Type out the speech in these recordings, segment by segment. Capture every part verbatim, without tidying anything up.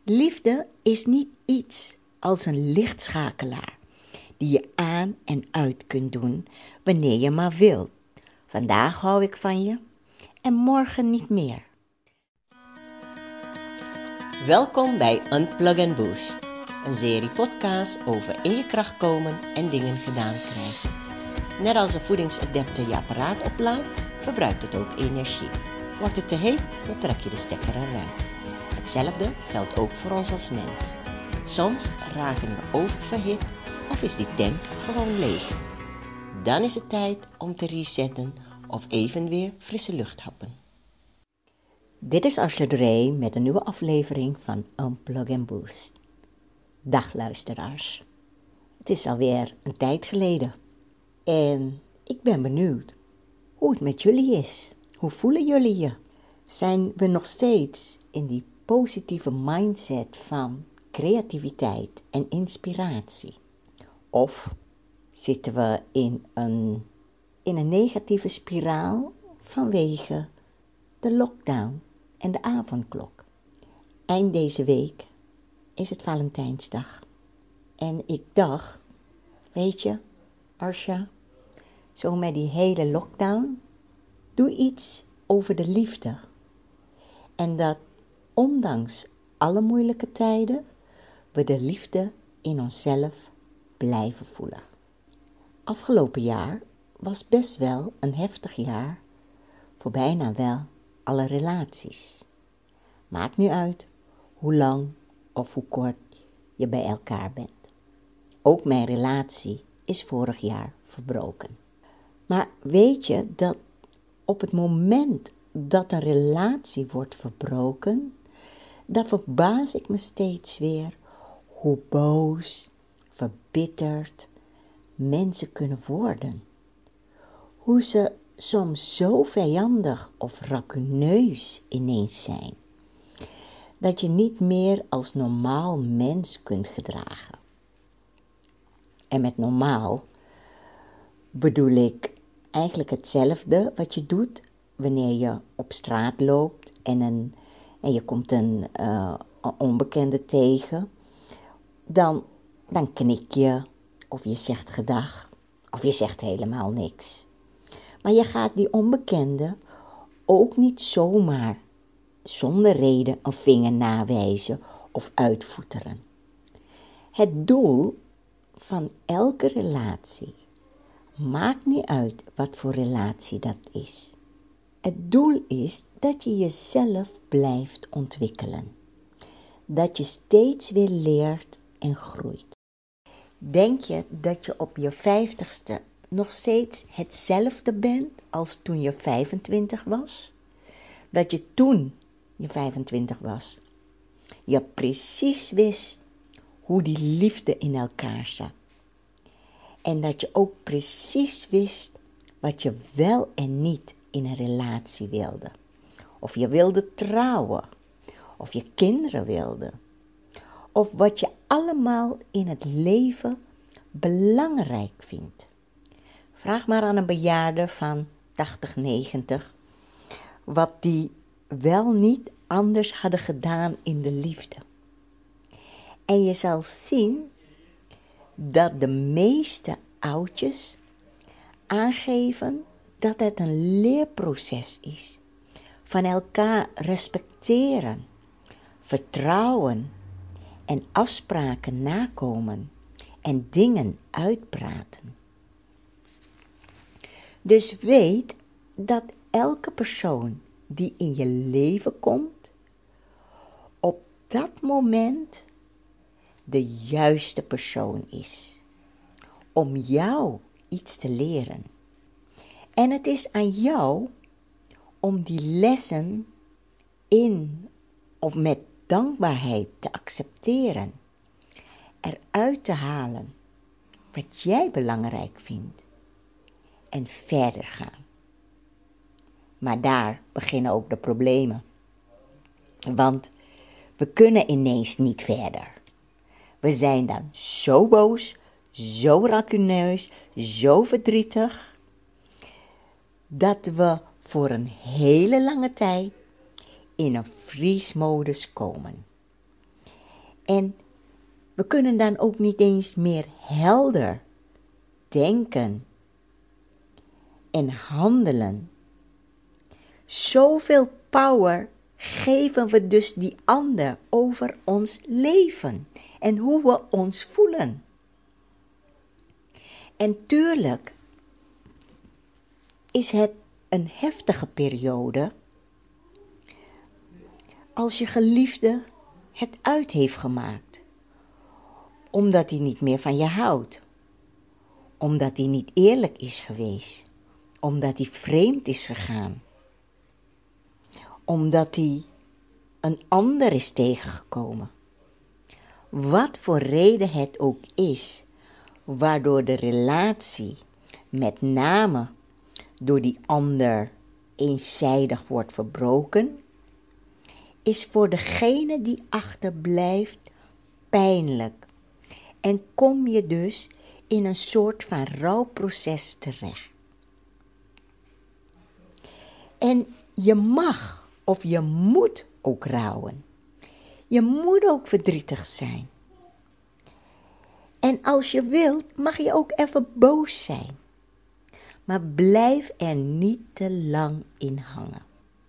Liefde is niet iets als een lichtschakelaar die je aan en uit kunt doen wanneer je maar wilt. Vandaag hou ik van je en morgen niet meer. Welkom bij Unplug and Boost, een serie podcast over in je kracht komen en dingen gedaan krijgen. Net als een voedingsadapter je apparaat oplaadt, verbruikt het ook energie. Wordt het te heet, dan trek je de stekker eruit. Hetzelfde geldt ook voor ons als mens. Soms raken we oververhit of is die tank gewoon leeg. Dan is het tijd om te resetten of even weer frisse lucht happen. Dit is Ashley Drey met een nieuwe aflevering van Unplug and Boost. Dag luisteraars. Het is alweer een tijd geleden. En ik ben benieuwd hoe het met jullie is. Hoe voelen jullie je? Zijn we nog steeds in die positieve mindset van creativiteit en inspiratie? Of zitten we in een, in een negatieve spiraal vanwege de lockdown en de avondklok? Eind deze week is het Valentijnsdag. En ik dacht, weet je, Arsha, zo met die hele lockdown, doe iets over de liefde. En dat ondanks alle moeilijke tijden, we de liefde in onszelf blijven voelen. Afgelopen jaar was best wel een heftig jaar voor bijna wel alle relaties. Maakt niet uit hoe lang of hoe kort je bij elkaar bent. Ook mijn relatie is vorig jaar verbroken. Maar weet je dat op het moment dat een relatie wordt verbroken, dan verbaas ik me steeds weer hoe boos, verbitterd mensen kunnen worden. Hoe ze soms zo vijandig of racuneus ineens zijn, dat je niet meer als normaal mens kunt gedragen. En met normaal bedoel ik eigenlijk hetzelfde wat je doet wanneer je op straat loopt en, een, en je komt een, uh, een onbekende tegen. Dan, dan knik je of je zegt gedag of je zegt helemaal niks. Maar je gaat die onbekende ook niet zomaar zonder reden een vinger nawijzen of uitvoeteren. Het doel van elke relatie maakt niet uit wat voor relatie dat is. Het doel is dat je jezelf blijft ontwikkelen. Dat je steeds weer leert en groeit. Denk je dat je op je vijftigste nog steeds hetzelfde bent als toen je vijfentwintig was? Dat je toen je vijfentwintig was, je precies wist hoe die liefde in elkaar zat. En dat je ook precies wist wat je wel en niet in een relatie wilde. Of je wilde trouwen. Of je kinderen wilde. Of wat je allemaal in het leven belangrijk vindt. Vraag maar aan een bejaarde van tachtig, negentig. Wat die wel niet anders hadden gedaan in de liefde. En je zal zien dat de meeste oudjes aangeven dat het een leerproces is. Van elkaar respecteren, vertrouwen en afspraken nakomen en dingen uitpraten. Dus weet dat elke persoon die in je leven komt, op dat moment de juiste persoon is om jou iets te leren. En het is aan jou om die lessen in of met dankbaarheid te accepteren, eruit te halen wat jij belangrijk vindt en verder gaan. Maar daar beginnen ook de problemen. Want we kunnen ineens niet verder. We zijn dan zo boos, zo racuneus, zo verdrietig, dat we voor een hele lange tijd in een vriesmodus komen. En we kunnen dan ook niet eens meer helder denken en handelen. Zoveel power geven we dus die ander over ons leven en hoe we ons voelen. En tuurlijk is het een heftige periode als je geliefde het uit heeft gemaakt, omdat hij niet meer van je houdt, omdat hij niet eerlijk is geweest, omdat hij vreemd is gegaan, omdat hij een ander is tegengekomen. Wat voor reden het ook is, waardoor de relatie met name door die ander eenzijdig wordt verbroken, is voor degene die achterblijft pijnlijk en kom je dus in een soort van rouwproces terecht. En je mag of je moet ook rouwen. Je moet ook verdrietig zijn. En als je wilt, mag je ook even boos zijn. Maar blijf er niet te lang in hangen.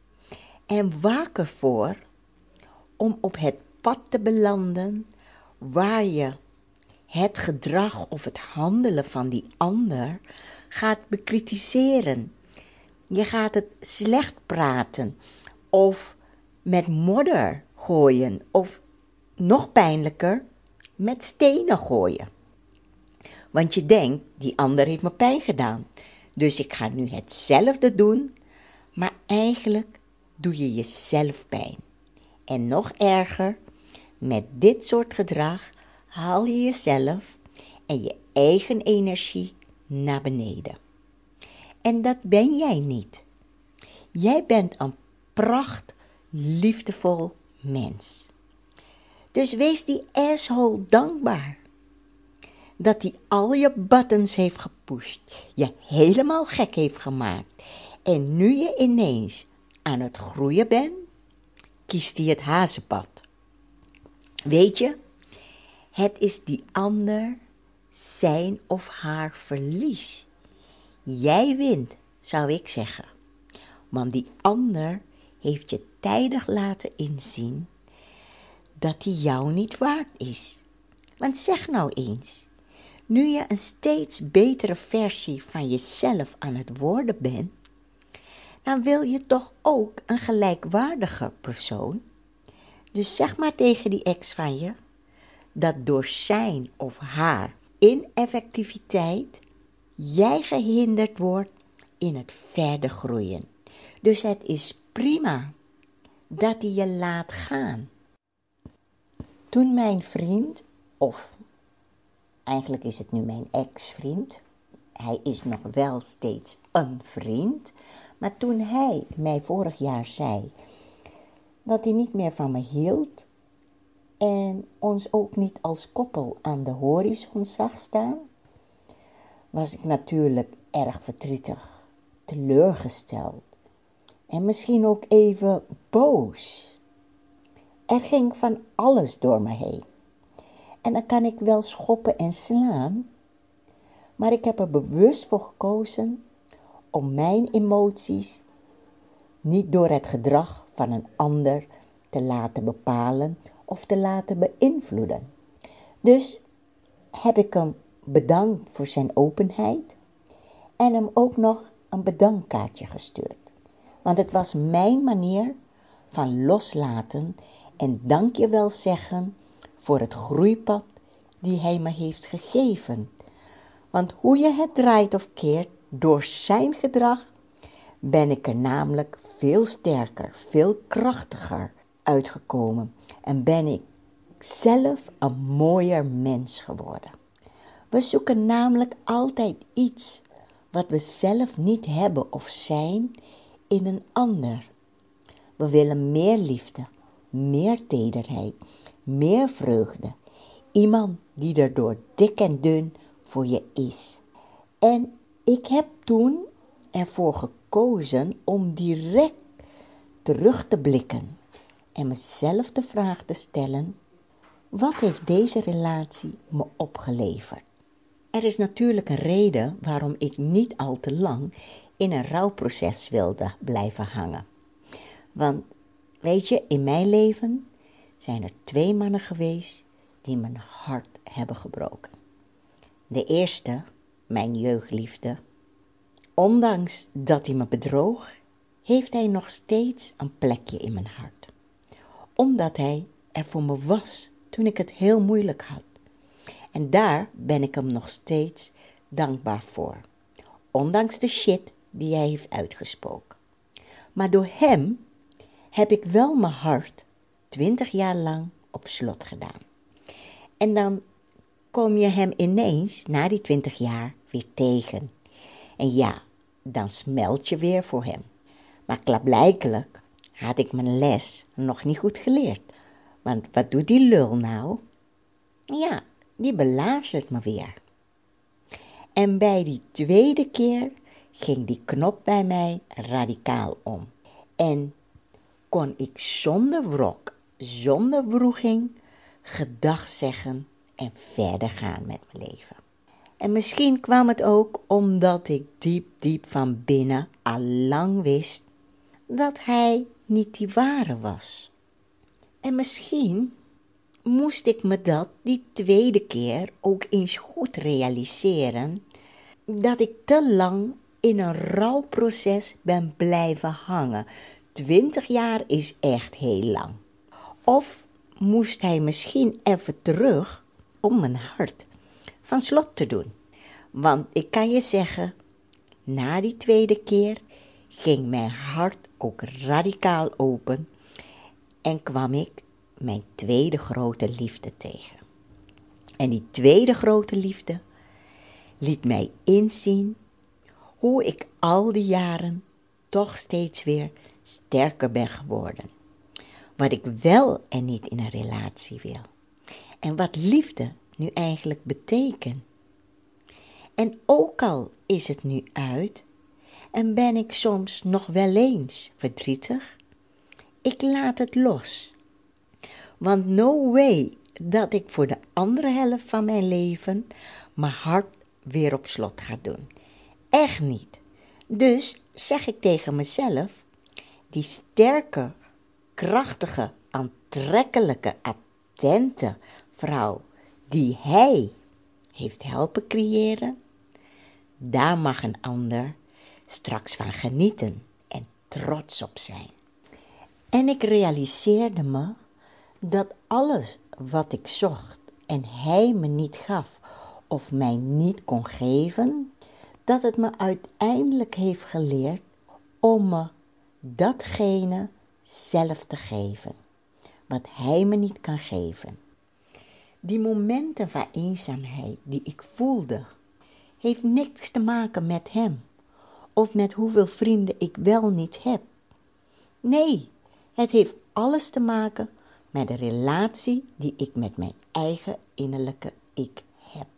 En waak ervoor om op het pad te belanden waar je het gedrag of het handelen van die ander gaat bekritiseren. Je gaat het slecht praten of met modder gooien of nog pijnlijker met stenen gooien. Want je denkt, die ander heeft me pijn gedaan, dus ik ga nu hetzelfde doen, maar eigenlijk doe je jezelf pijn. En nog erger, met dit soort gedrag haal je jezelf en je eigen energie naar beneden. En dat ben jij niet. Jij bent een pracht, liefdevol mens. Dus wees die asshole dankbaar dat hij al je buttons heeft gepusht, je helemaal gek heeft gemaakt. En nu je ineens aan het groeien bent, kiest hij het hazenpad. Weet je, het is die ander zijn of haar verlies. Jij wint, zou ik zeggen. Want die ander heeft je tijdig laten inzien dat hij jou niet waard is. Want zeg nou eens, nu je een steeds betere versie van jezelf aan het worden bent, dan wil je toch ook een gelijkwaardige persoon. Dus zeg maar tegen die ex van je, dat door zijn of haar ineffectiviteit jij gehinderd wordt in het verder groeien. Dus het is prima dat hij je laat gaan. Toen mijn vriend, of eigenlijk is het nu mijn ex-vriend, hij is nog wel steeds een vriend, maar toen hij mij vorig jaar zei dat hij niet meer van me hield en ons ook niet als koppel aan de horizon zag staan, was ik natuurlijk erg verdrietig, teleurgesteld en misschien ook even boos. Er ging van alles door me heen. En dan kan ik wel schoppen en slaan, maar ik heb er bewust voor gekozen om mijn emoties niet door het gedrag van een ander te laten bepalen of te laten beïnvloeden. Dus heb ik hem bedankt voor zijn openheid en hem ook nog een bedankkaartje gestuurd. Want het was mijn manier van loslaten en dankjewel zeggen voor het groeipad die hij me heeft gegeven. Want hoe je het draait of keert, door zijn gedrag ben ik er namelijk veel sterker, veel krachtiger uitgekomen en ben ik zelf een mooier mens geworden. We zoeken namelijk altijd iets wat we zelf niet hebben of zijn in een ander. We willen meer liefde, meer tederheid, meer vreugde. Iemand die er door dik en dun voor je is. En ik heb toen ervoor gekozen om direct terug te blikken en mezelf de vraag te stellen: Wat heeft deze relatie me opgeleverd? Er is natuurlijk een reden waarom ik niet al te lang in een rouwproces wilde blijven hangen. Want weet je, in mijn leven zijn er twee mannen geweest die mijn hart hebben gebroken. De eerste, mijn jeugdliefde. Ondanks dat hij me bedroog, heeft hij nog steeds een plekje in mijn hart. Omdat hij er voor me was toen ik het heel moeilijk had. En daar ben ik hem nog steeds dankbaar voor. Ondanks de shit die hij heeft uitgesproken. Maar door hem heb ik wel mijn hart twintig jaar lang op slot gedaan. En dan kom je hem ineens na die twintig jaar weer tegen. En ja, dan smelt je weer voor hem. Maar klaarblijkelijk had ik mijn les nog niet goed geleerd. Want wat doet die lul nou? Ja, die belazert me weer. En bij die tweede keer ging die knop bij mij radicaal om. En kon ik zonder wrok, zonder wroeging, gedag zeggen en verder gaan met mijn leven. En misschien kwam het ook omdat ik diep, diep van binnen al lang wist dat hij niet die ware was. En misschien moest ik me dat die tweede keer ook eens goed realiseren, dat ik te lang in een rouwproces ben blijven hangen. Twintig jaar is echt heel lang. Of moest hij misschien even terug om mijn hart van slot te doen. Want ik kan je zeggen, na die tweede keer ging mijn hart ook radicaal open en kwam ik mijn tweede grote liefde tegen. En die tweede grote liefde liet mij inzien hoe ik al die jaren toch steeds weer sterker ben geworden. Wat ik wel en niet in een relatie wil. En wat liefde nu eigenlijk betekent. En ook al is het nu uit en ben ik soms nog wel eens verdrietig, ik laat het los. Want no way dat ik voor de andere helft van mijn leven mijn hart weer op slot ga doen. Echt niet. Dus zeg ik tegen mezelf, die sterke, krachtige, aantrekkelijke, attente vrouw die hij heeft helpen creëren, daar mag een ander straks van genieten en trots op zijn. En ik realiseerde me dat alles wat ik zocht en hij me niet gaf of mij niet kon geven, dat het me uiteindelijk heeft geleerd om me datgene zelf te geven, wat hij me niet kan geven. Die momenten van eenzaamheid die ik voelde, heeft niks te maken met hem of met hoeveel vrienden ik wel niet heb. Nee, het heeft alles te maken met de relatie die ik met mijn eigen innerlijke ik heb.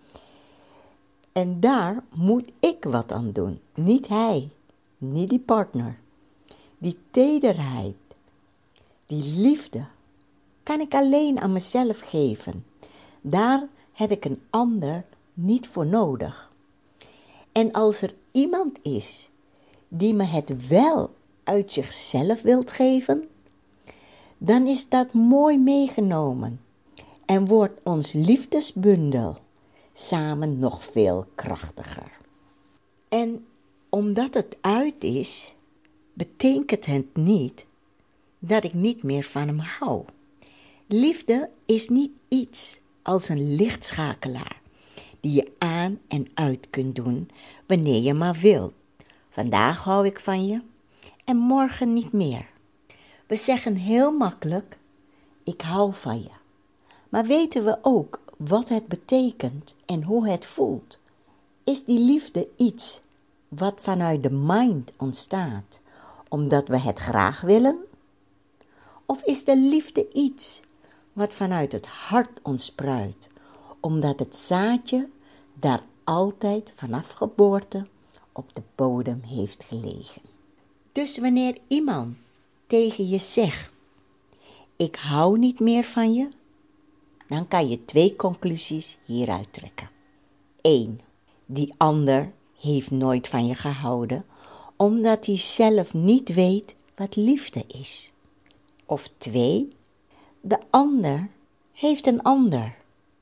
En daar moet ik wat aan doen, niet hij, niet die partner. Die tederheid, die liefde, kan ik alleen aan mezelf geven. Daar heb ik een ander niet voor nodig. En als er iemand is die me het wel uit zichzelf wilt geven, dan is dat mooi meegenomen en wordt ons liefdesbundel samen nog veel krachtiger. En omdat het uit is, betekent het niet dat ik niet meer van hem hou. Liefde is niet iets als een lichtschakelaar die je aan en uit kunt doen wanneer je maar wilt. Vandaag hou ik van je en morgen niet meer. We zeggen heel makkelijk, ik hou van je. Maar weten we ook wat het betekent en hoe het voelt? Is die liefde iets wat vanuit de mind ontstaat, omdat we het graag willen? Of is de liefde iets wat vanuit het hart ontspruit, omdat het zaadje daar altijd vanaf geboorte op de bodem heeft gelegen? Dus wanneer iemand tegen je zegt, ik hou niet meer van je, Dan kan je twee conclusies hieruit trekken. één. Die ander heeft nooit van je gehouden, omdat hij zelf niet weet wat liefde is. Of twee. De ander heeft een ander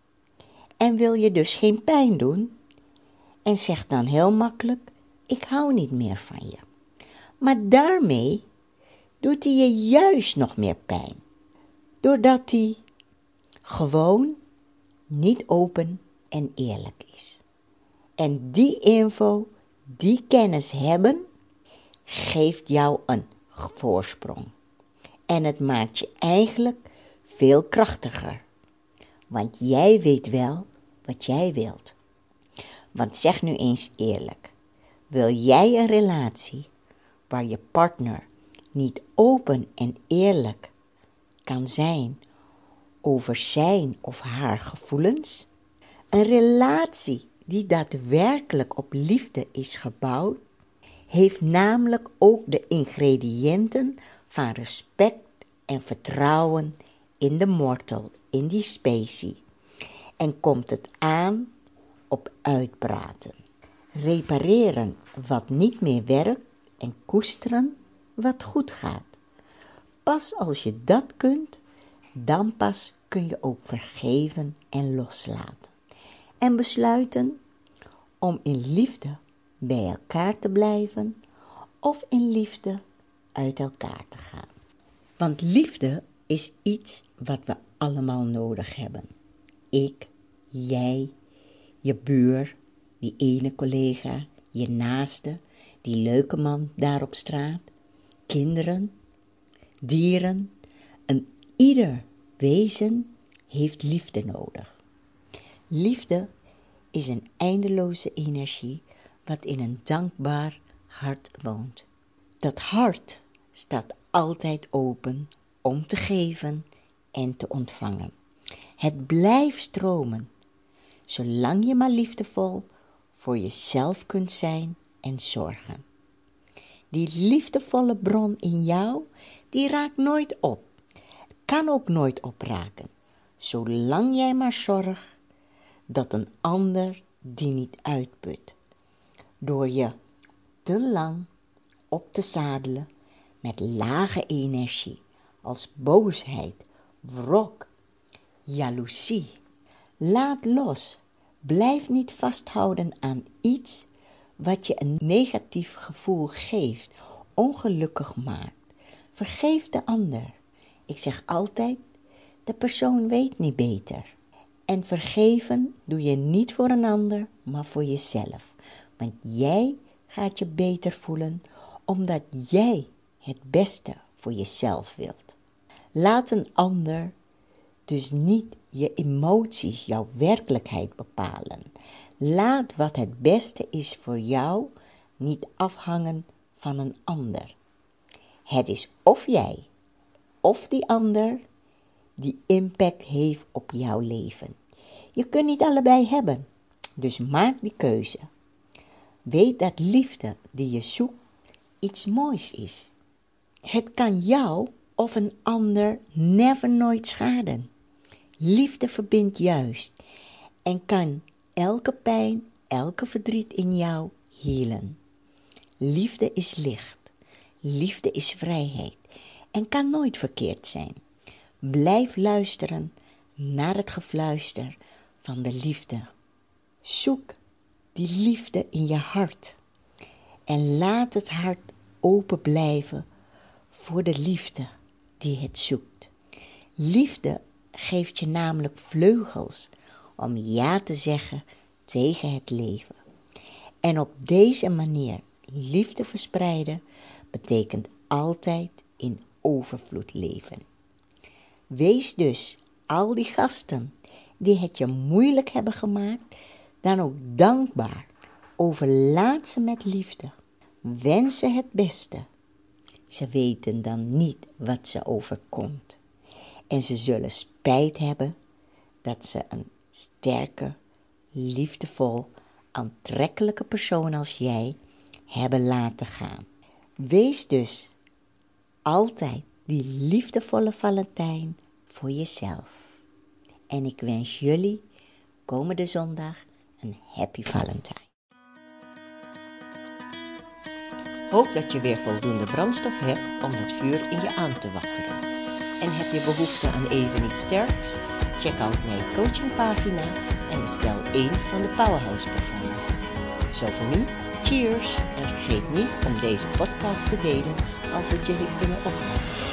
en wil je dus geen pijn doen en zegt dan heel makkelijk, ik hou niet meer van je. Maar daarmee doet hij je juist nog meer pijn, doordat hij gewoon niet open en eerlijk is. En die info, die kennis hebben, geeft jou een voorsprong. En het maakt je eigenlijk veel krachtiger. Want jij weet wel wat jij wilt. Want zeg nu eens eerlijk, wil jij een relatie waar je partner niet open en eerlijk kan zijn over zijn of haar gevoelens? Een relatie die daadwerkelijk op liefde is gebouwd, heeft namelijk ook de ingrediënten van respect en vertrouwen in de mortel, in die specie. En komt het aan op uitpraten, repareren wat niet meer werkt en koesteren wat goed gaat. Pas als je dat kunt, dan pas kun je ook vergeven en loslaten. En besluiten om in liefde bij elkaar te blijven of in liefde uit elkaar te gaan. Want liefde is iets wat we allemaal nodig hebben. Ik, jij, je buur, die ene collega, je naaste, die leuke man daar op straat, kinderen, dieren, een ieder wezen heeft liefde nodig. Liefde is een eindeloze energie wat in een dankbaar hart woont. Dat hart staat altijd open om te geven en te ontvangen. Het blijft stromen, zolang je maar liefdevol voor jezelf kunt zijn en zorgen. Die liefdevolle bron in jou, die raakt nooit op, kan ook nooit opraken, zolang jij maar zorgt dat een ander die niet uitput, door je te lang op te zadelen met lage energie, als boosheid, wrok, jaloezie. Laat los, blijf niet vasthouden aan iets wat je een negatief gevoel geeft, ongelukkig maakt. Vergeef de ander. Ik zeg altijd, de persoon weet niet beter. En vergeven doe je niet voor een ander, maar voor jezelf. Want jij gaat je beter voelen, omdat jij het beste voor jezelf wilt. Laat een ander dus niet je emoties, jouw werkelijkheid bepalen. Laat wat het beste is voor jou niet afhangen van een ander. Het is of jij, of die ander die impact heeft op jouw leven. Je kunt niet allebei hebben, dus maak die keuze. Weet dat liefde die je zoekt iets moois is. Het kan jou of een ander never nooit schaden. Liefde verbindt juist en kan elke pijn, elke verdriet in jou helen. Liefde is licht, liefde is vrijheid en kan nooit verkeerd zijn. Blijf luisteren naar het gefluister van de liefde. Zoek die liefde in je hart en laat het hart open blijven voor de liefde die het zoekt. Liefde geeft je namelijk vleugels om ja te zeggen tegen het leven. En op deze manier liefde verspreiden betekent altijd in overvloed leven. Wees dus al die gasten die het je moeilijk hebben gemaakt, dan ook dankbaar. Overlaat ze met liefde. Wens ze het beste. Ze weten dan niet wat ze overkomt. En ze zullen spijt hebben dat ze een sterke, liefdevol, aantrekkelijke persoon als jij hebben laten gaan. Wees dus altijd die liefdevolle Valentijn voor jezelf. En ik wens jullie komende zondag een happy Valentine. Hoop dat je weer voldoende brandstof hebt om dat vuur in je aan te wakkeren. En heb je behoefte aan even iets sterks? Check out mijn coachingpagina en bestel één van de Powerhouse programma's. Zo voor nu, cheers! En vergeet niet om deze podcast te delen als het je heeft kunnen ophelpen.